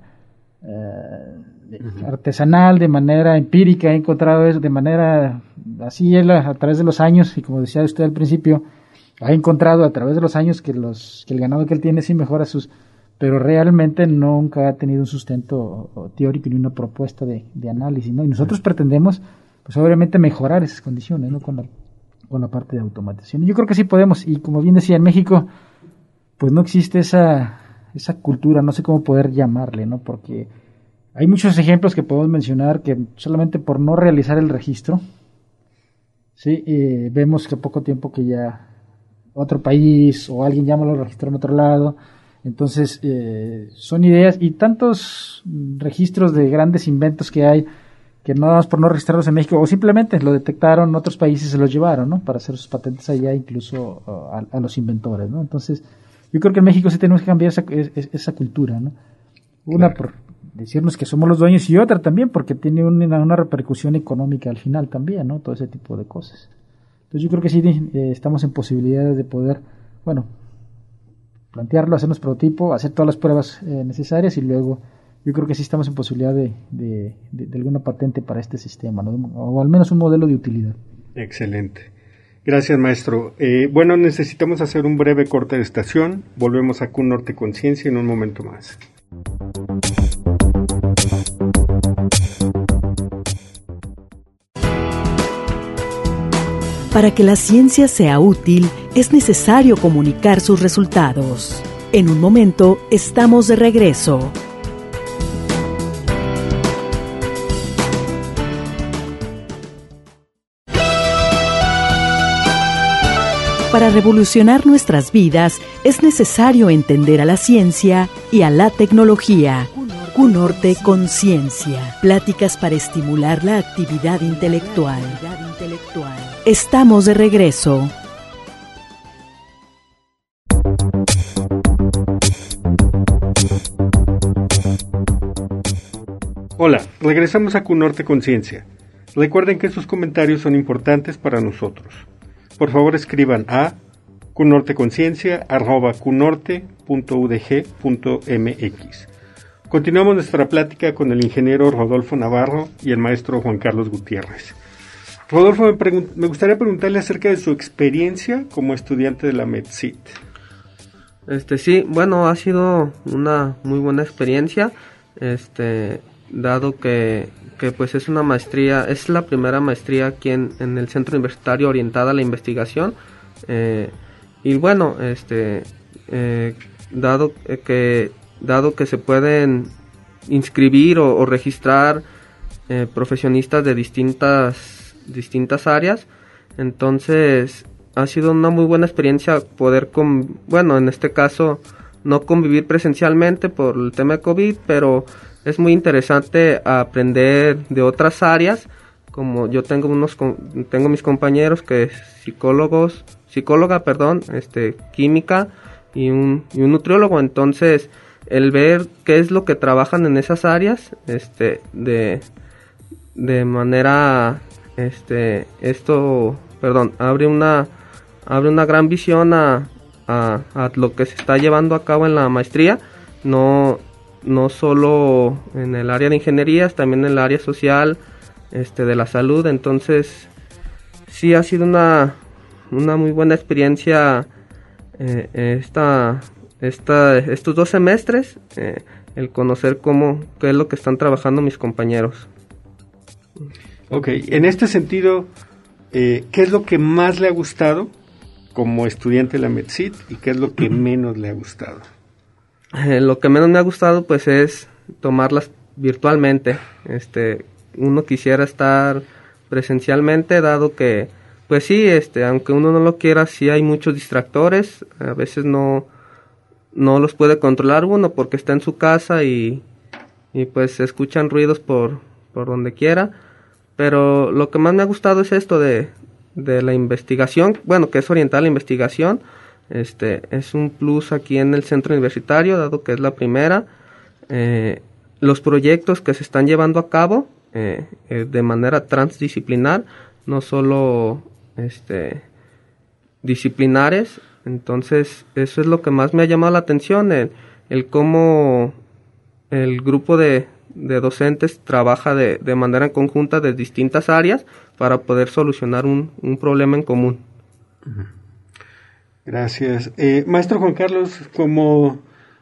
artesanal, de manera empírica, ha encontrado eso de manera así él a través de los años, y como decía usted al principio, ha encontrado a través de los años que el ganado que él tiene sí mejora sus pero realmente nunca ha tenido un sustento teórico ni una propuesta de análisis, ¿no? Y nosotros pretendemos, pues obviamente, mejorar esas condiciones, ¿no? Con la parte de automatización. Yo creo que sí podemos, y como bien decía, en México, pues no existe esa cultura, no sé cómo poder llamarle, ¿no? Porque hay muchos ejemplos que podemos mencionar que solamente por no realizar el registro, sí, vemos que poco tiempo que ya otro país o alguien ya lo registró en otro lado. Entonces, son ideas y tantos registros de grandes inventos que hay que no damos por no registrarlos en México, o simplemente lo detectaron en otros países y se los llevaron, ¿no? Para hacer sus patentes allá, incluso a los inventores, ¿no? Entonces, yo creo que en México sí tenemos que cambiar esa cultura, ¿no? Una, por decirnos que somos los dueños, y otra también porque tiene una repercusión económica al final también, ¿no? Todo ese tipo de cosas. Entonces, yo creo que sí estamos en posibilidades de poder, bueno, plantearlo, hacernos prototipo, hacer todas las pruebas necesarias, y luego yo creo que sí estamos en posibilidad de alguna patente para este sistema, ¿no? O al menos un modelo de utilidad. Excelente. Gracias, maestro. Bueno, necesitamos hacer un breve corte de estación. Volvemos a CUN Norte Conciencia en un momento más. Para que la ciencia sea útil, es necesario comunicar sus resultados. En un momento, estamos de regreso. Para revolucionar nuestras vidas, es necesario entender a la ciencia y a la tecnología. CUN Norte Conciencia. Pláticas para estimular la actividad intelectual. Estamos de regreso. Hola, regresamos a CUN Norte Conciencia. Recuerden que sus comentarios son importantes para nosotros. Por favor, escriban a cunorte@cunorte.udg.mx. Continuamos nuestra plática con el ingeniero Rodolfo Navarro y el maestro Juan Carlos Gutiérrez. Rodolfo, me gustaría preguntarle acerca de su experiencia como estudiante de la MEDCIT. Sí, bueno, ha sido una muy buena experiencia, dado que pues es una maestría, es la primera maestría aquí en el centro universitario orientada a la investigación, y bueno, dado que se pueden inscribir o registrar profesionistas de distintas áreas, entonces ha sido una muy buena experiencia poder, en este caso no convivir presencialmente por el tema de COVID, pero es muy interesante aprender de otras áreas, como yo tengo mis compañeros que es psicóloga, química y un nutriólogo. Entonces, el ver qué es lo que trabajan en esas áreas, de manera, abre una gran visión a lo que se está llevando a cabo en la maestría, no solo en el área de ingenierías, también en el área social, de la salud. Entonces sí ha sido una muy buena experiencia estos 2 semestres, el conocer qué es lo que están trabajando mis compañeros. Ok, en este sentido, ¿qué es lo que más le ha gustado como estudiante de la MEDCIT y qué es lo que menos le ha gustado? Lo que menos me ha gustado pues es tomarlas virtualmente. Uno quisiera estar presencialmente, dado que pues sí, aunque uno no lo quiera, sí hay muchos distractores. A veces no los puede controlar uno porque está en su casa y pues se escuchan ruidos por donde quiera. Pero lo que más me ha gustado es esto de la investigación, que es orientada a la investigación. Es un plus aquí en el centro universitario, dado que es la primera. Los proyectos que se están llevando a cabo de manera transdisciplinar, no solo disciplinares. Entonces, eso es lo que más me ha llamado la atención, el cómo el grupo de docentes trabaja de manera conjunta de distintas áreas para poder solucionar un problema en común. Gracias. Maestro Juan Carlos, como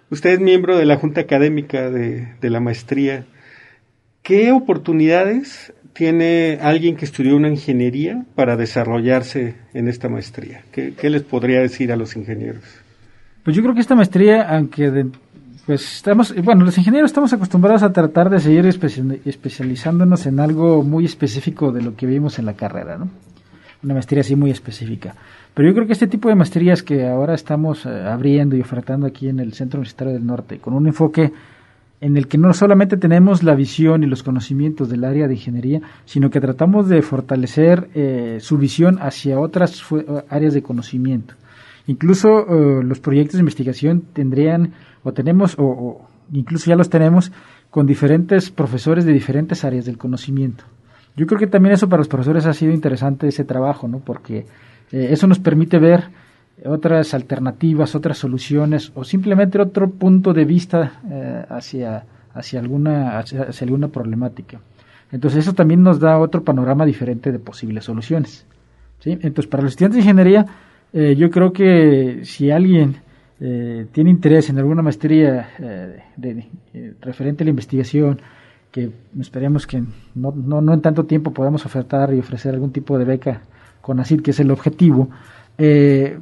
Usted es miembro de la Junta Académica de la maestría. ¿Qué oportunidades tiene alguien que estudió una ingeniería para desarrollarse en esta maestría? ¿Qué les podría decir a los ingenieros? Pues yo creo que esta maestría, aunque los ingenieros estamos acostumbrados a tratar de seguir especializándonos en algo muy específico de lo que vimos en la carrera, ¿no? Una maestría así muy específica. Pero yo creo que este tipo de maestrías que ahora estamos abriendo y ofertando aquí en el Centro Universitario del Norte, con un enfoque en el que no solamente tenemos la visión y los conocimientos del área de ingeniería, sino que tratamos de fortalecer su visión hacia otras áreas de conocimiento. Incluso los proyectos de investigación incluso ya los tenemos con diferentes profesores de diferentes áreas del conocimiento. Yo creo que también eso para los profesores ha sido interesante, ese trabajo, ¿no? Porque eso nos permite ver otras alternativas, otras soluciones o simplemente otro punto de vista hacia alguna problemática. Entonces eso también nos da otro panorama diferente de posibles soluciones, ¿sí? Entonces para los estudiantes de ingeniería, yo creo que si alguien tiene interés en alguna maestría referente a la investigación, que esperemos que no en tanto tiempo podamos ofertar y ofrecer algún tipo de beca con ACID, que es el objetivo, que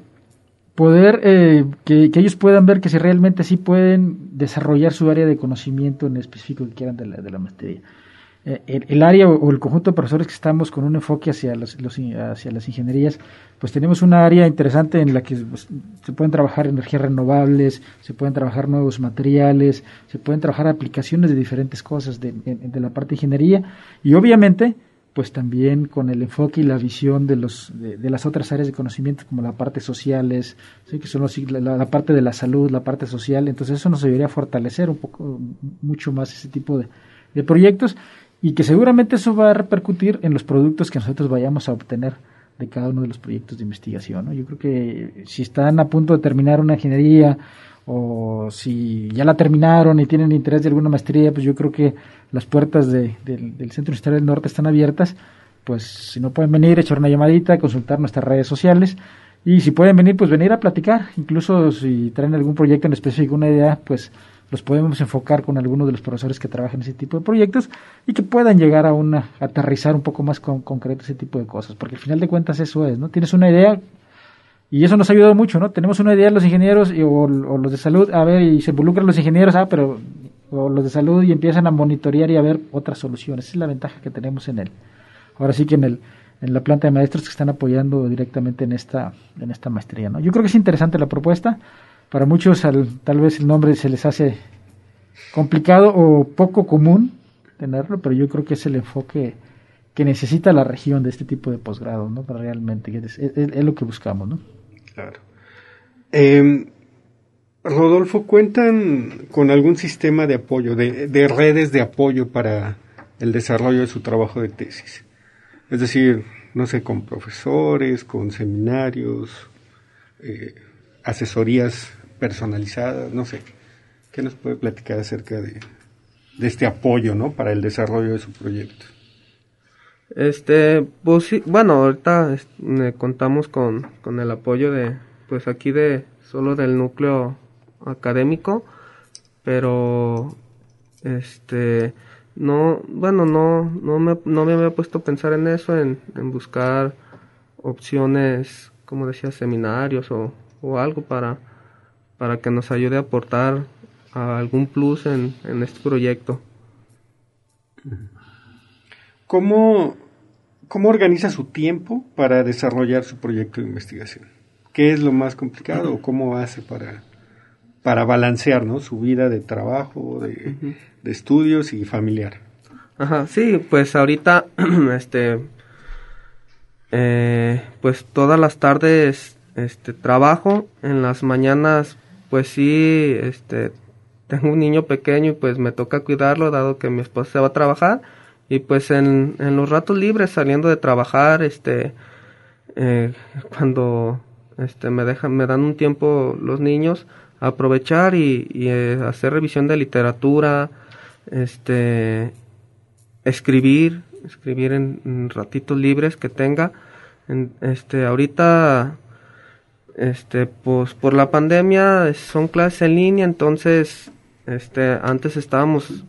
ellos puedan ver que si realmente sí pueden desarrollar su área de conocimiento en específico que quieran de la maestría. El área o el conjunto de profesores que estamos con un enfoque hacia las ingenierías, pues tenemos una área interesante en la que se pueden trabajar energías renovables, se pueden trabajar nuevos materiales, se pueden trabajar aplicaciones de diferentes cosas de la parte de ingeniería, y obviamente pues también con el enfoque y la visión de las otras áreas de conocimiento, como la parte sociales, ¿sí? Que son la parte de la salud, la parte social. Entonces eso nos debería fortalecer mucho más ese tipo de proyectos, y que seguramente eso va a repercutir en los productos que nosotros vayamos a obtener de cada uno de los proyectos de investigación, ¿no? Yo creo que si están a punto de terminar una ingeniería o si ya la terminaron y tienen interés de alguna maestría, pues yo creo que las puertas del Centro Universitario del Norte están abiertas. Pues si no pueden venir, echar una llamadita, consultar nuestras redes sociales, y si pueden venir, pues venir a platicar. Incluso si traen algún proyecto en específico, una idea, pues los podemos enfocar con algunos de los profesores que trabajan en ese tipo de proyectos y que puedan llegar a aterrizar un poco más concreto ese tipo de cosas, porque al final de cuentas eso es, ¿no? Tienes una idea y eso nos ha ayudado mucho, ¿no? Tenemos una idea los ingenieros o los de salud, a ver, y se involucran los ingenieros, o los de salud, y empiezan a monitorear y a ver otras soluciones. Esa es la ventaja que tenemos ahora sí que en la planta de maestros que están apoyando directamente en esta maestría, ¿no? Yo creo que es interesante la propuesta. Para muchos tal vez el nombre se les hace complicado o poco común tenerlo, pero yo creo que es el enfoque que necesita la región de este tipo de posgrado, ¿no? Para realmente, es lo que buscamos, ¿no? Claro. Rodolfo, ¿cuentan con algún sistema de apoyo, de redes de apoyo para el desarrollo de su trabajo de tesis? Es decir, no sé, con profesores, con seminarios, asesorías personalizadas, no sé. ¿Qué nos puede platicar acerca de este apoyo, ¿no? Para el desarrollo de su proyecto? Pues sí, bueno, ahorita contamos con el apoyo pues aquí solo del núcleo académico, pero no me había puesto a pensar en eso, en buscar opciones, como decía, seminarios o algo para que nos ayude a aportar algún plus en este proyecto. ¿Cómo organiza su tiempo para desarrollar su proyecto de investigación? ¿Qué es lo más complicado o cómo hace para balancear, ¿no? Su vida de trabajo, de estudios y familiar? Ajá, sí, pues ahorita pues todas las tardes trabajo, en las mañanas pues sí, tengo un niño pequeño y pues me toca cuidarlo dado que mi esposa se va a trabajar, y pues en los ratos libres saliendo de trabajar, cuando me dan un tiempo los niños, aprovechar y hacer revisión de literatura, escribir en ratitos libres que tenga. Ahorita Pues por la pandemia son clases en línea, entonces antes estábamos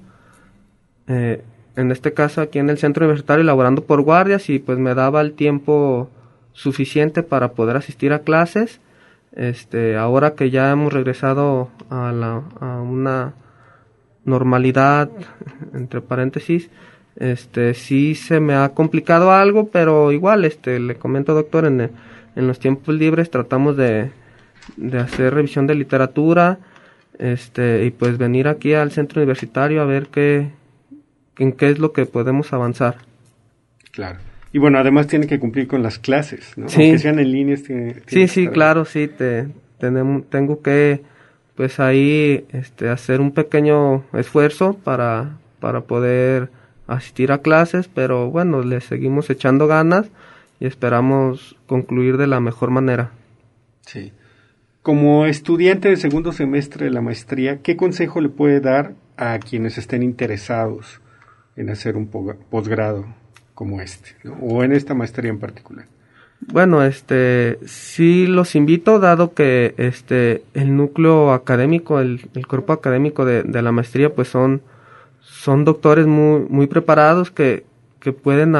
en este caso aquí en el centro universitario elaborando por guardias y pues me daba el tiempo suficiente para poder asistir a clases. Ahora que ya hemos regresado a una normalidad, entre paréntesis, sí se me ha complicado algo, pero igual, le comento, doctor, en los tiempos libres tratamos de hacer revisión de literatura, y pues venir aquí al centro universitario a ver en qué es lo que podemos avanzar. Claro. Y bueno, además tiene que cumplir con las clases, ¿no? Sí. Aunque sean en línea. Sí, claro, sí, tengo que, pues ahí, hacer un pequeño esfuerzo para poder asistir a clases, pero bueno, le seguimos echando ganas y esperamos concluir de la mejor manera. Sí. Como estudiante de segundo semestre de la maestría, ¿qué consejo le puede dar a quienes estén interesados en hacer un posgrado como ¿no? O en esta maestría en particular? Bueno, sí los invito, dado que el núcleo académico, el cuerpo académico de la maestría, pues son doctores muy preparados que pueden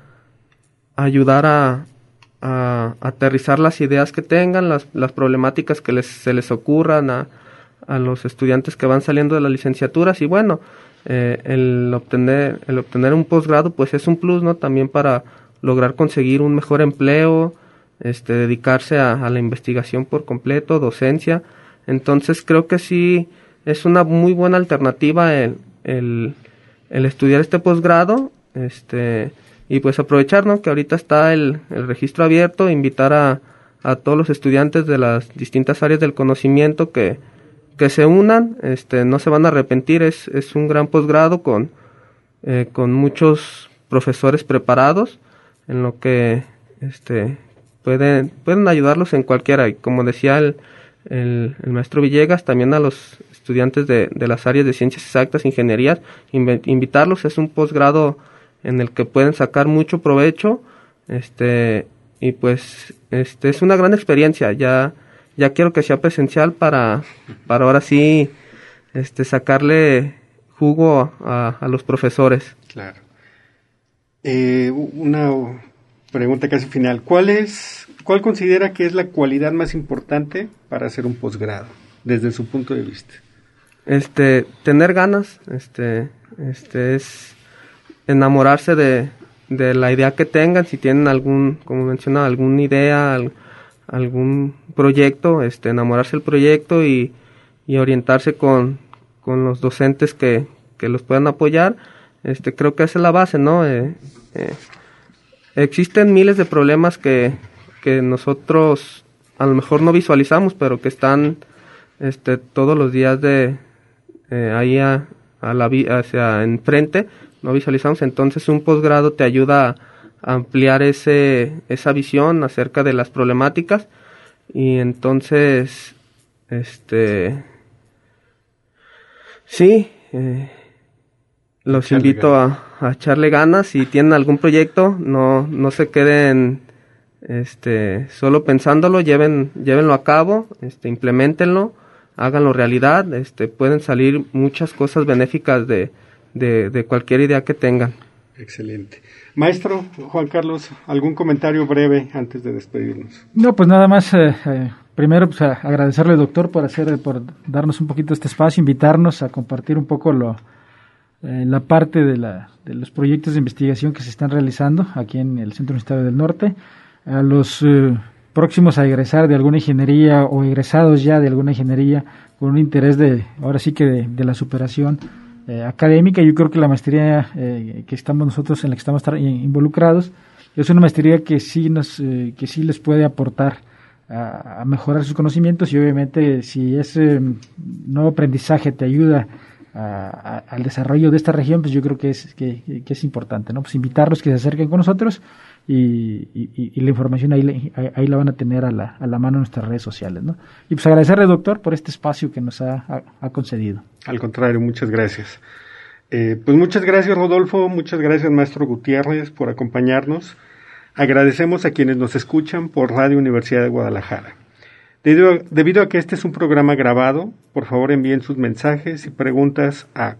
ayudar a aterrizar las ideas que tengan, las problemáticas que se les ocurran a los estudiantes que van saliendo de las licenciaturas. Y bueno, el obtener un posgrado pues es un plus, ¿no? También para lograr conseguir un mejor empleo, dedicarse a la investigación por completo, docencia. Entonces creo que sí es una muy buena alternativa el estudiar este posgrado, y pues aprovechar, ¿no? Que ahorita está el registro abierto, invitar a todos los estudiantes de las distintas áreas del conocimiento que se unan, no se van a arrepentir. Es un gran posgrado con muchos profesores preparados, en lo que pueden ayudarlos en cualquiera. Y como decía el maestro Villegas, también a los estudiantes de las áreas de ciencias exactas, ingenierías, invitarlos. Es un posgrado en el que pueden sacar mucho provecho, y pues es una gran experiencia. Ya quiero que sea presencial para ahora sí sacarle jugo a los profesores. Claro. Una pregunta casi final. ¿Cuál considera que es la cualidad más importante para hacer un posgrado, desde su punto de vista? Tener ganas, es enamorarse de la idea que tengan. Si tienen como mencionaba, alguna idea, algún proyecto, enamorarse del proyecto y orientarse con los docentes que los puedan apoyar. Creo que esa es la base, ¿no? Existen miles de problemas que nosotros a lo mejor no visualizamos, pero que están todos los días ahí hacia enfrente, no visualizamos. Entonces un posgrado te ayuda a ampliar esa visión acerca de las problemáticas, y entonces los invito a echarle ganas. Si tienen algún proyecto, no se queden solo pensándolo, llévenlo a cabo, implementenlo, háganlo realidad. Pueden salir muchas cosas benéficas de cualquier idea que tengan. Excelente. Maestro Juan Carlos, ¿algún comentario breve antes de despedirnos? No, pues nada más, primero pues agradecerle, doctor, por darnos un poquito este espacio, invitarnos a compartir un poco la parte de los proyectos de investigación que se están realizando aquí en el Centro Universitario del Norte. A los próximos a egresar de alguna ingeniería o egresados ya de alguna ingeniería con un interés de la superación académica. Yo creo que la maestría en la que estamos involucrados es una maestría que sí les puede aportar a mejorar sus conocimientos, y obviamente si ese nuevo aprendizaje te ayuda al desarrollo de esta región, pues yo creo que es importante, ¿no? Pues invitarlos que se acerquen con nosotros, y la información ahí la van a tener a la mano en nuestras redes sociales, ¿no? Y pues agradecerle, doctor, por este espacio que nos ha concedido. Al contrario, muchas gracias. Pues muchas gracias, Rodolfo, muchas gracias, maestro Gutiérrez, por acompañarnos. Agradecemos a quienes nos escuchan por Radio Universidad de Guadalajara. Debido a que este es un programa grabado, por favor envíen sus mensajes y preguntas a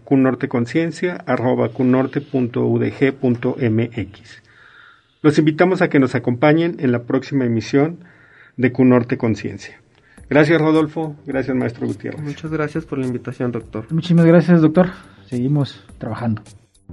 cunorteconciencia@cunorte.udg.mx. Los invitamos a que nos acompañen en la próxima emisión de Cunorte Conciencia. Gracias, Rodolfo. Gracias, maestro Gutiérrez. Muchas gracias por la invitación, doctor. Muchísimas gracias, doctor. Seguimos trabajando.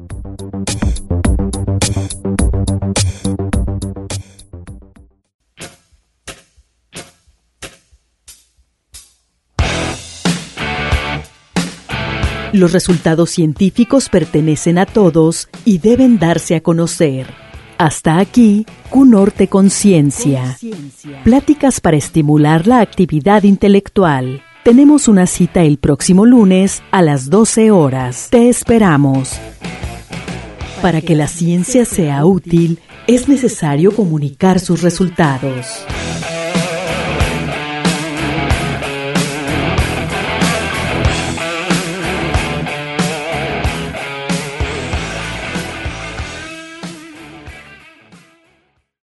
Los resultados científicos pertenecen a todos y deben darse a conocer. Hasta aquí, Cunorte Conciencia. Pláticas para estimular la actividad intelectual. Tenemos una cita el próximo lunes a las 12 horas. Te esperamos. Para que la ciencia sea útil, es necesario comunicar sus resultados.